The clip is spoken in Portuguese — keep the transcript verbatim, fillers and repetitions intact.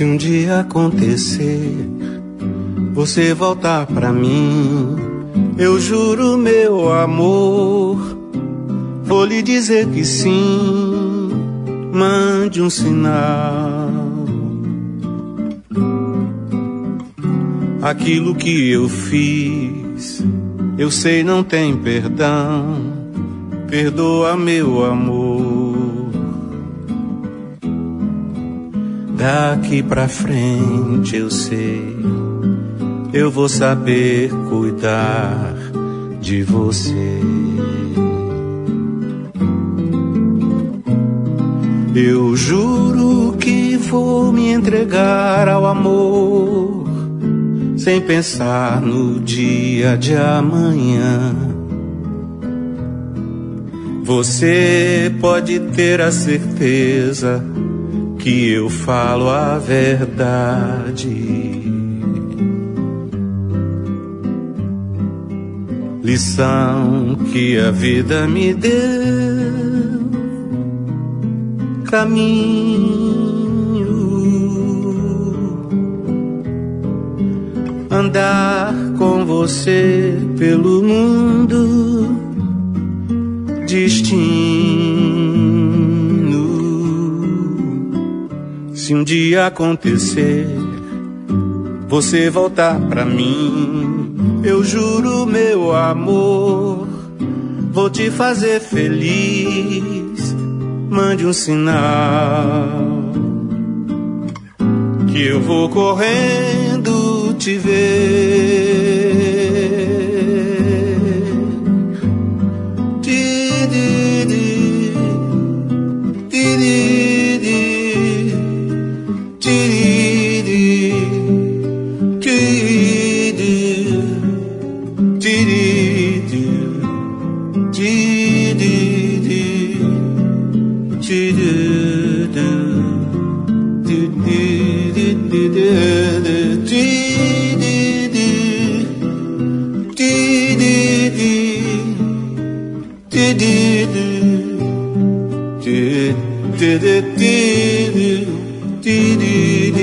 Se um dia acontecer, você voltar pra mim, eu juro, meu amor, vou lhe dizer que sim, mande um sinal. Aquilo que eu fiz, eu sei não tem perdão, perdoa, meu amor. Daqui pra frente eu sei, eu vou saber cuidar de você. Eu juro que vou me entregar ao amor, sem pensar no dia de amanhã. Você pode ter a certeza que eu falo a verdade. Lição que a vida me deu, caminho. Andar com você pelo mundo, destino. Se um dia acontecer, você voltar pra mim, eu juro, meu amor, vou te fazer feliz. Mande um sinal, que eu vou correndo te ver. Di-di-di, di-di-di, di-di-di, di-di-di, di-di-di, di-di-di, di-di-di.